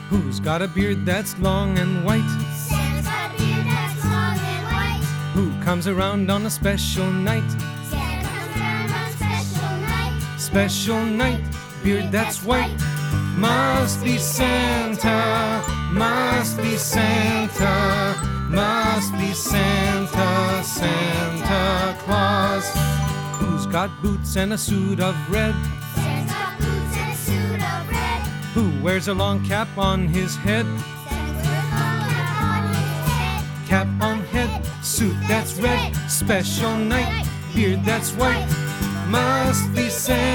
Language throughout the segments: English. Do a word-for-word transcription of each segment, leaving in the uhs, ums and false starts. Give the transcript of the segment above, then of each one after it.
Who's got a beard that's long and white? Santa's got a beard that's long and white. Who comes around on a special night? Santa comes around on a special night. Special night, beard that's white. Must be Santa, must be Santa, must be Santa, Santa Claus. Who's got boots and a suit of red? Santa's got boots and a suit of red. Who wears a long cap on his head? Santa's got a long cap on his head. Cap on head, suit that's red. Special night, beard that's white. Must be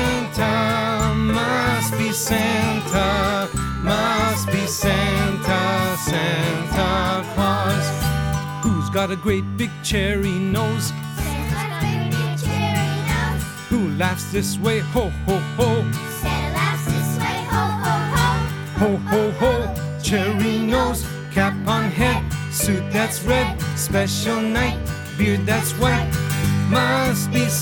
Santa, must be Santa, must be Santa, Santa Claus. Who's got a great big cherry nose? Santa's got a very big cherry nose. Who laughs this way, ho ho ho, Santa laughs this way, ho ho ho. ho ho ho. Cherry nose, cap on head, suit that's red. Special night, beard that's white. Must be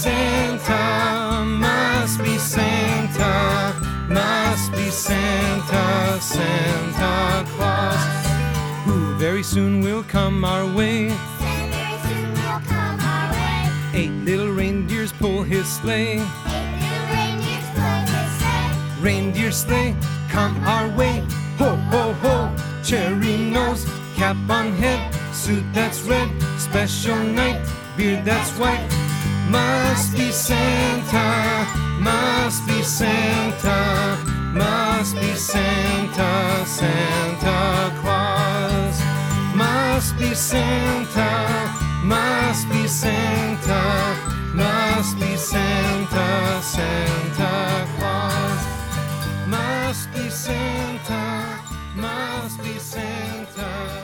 Santa, must be Santa, must be Santa, Santa Claus. Who very soon will come our way. Santa very soon will come our way. Eight little reindeers pull his sleigh. Eight little reindeers pull his sleigh. Reindeer sleigh, come our way. Ho ho ho, cherry nose, cap on head, suit that's red. Special night, beard that's white. Must be Santa, must be Santa, must be Santa, Santa Claus. Must be Santa, must be Santa, must be Santa, Santa Claus. Must be Santa, must be Santa.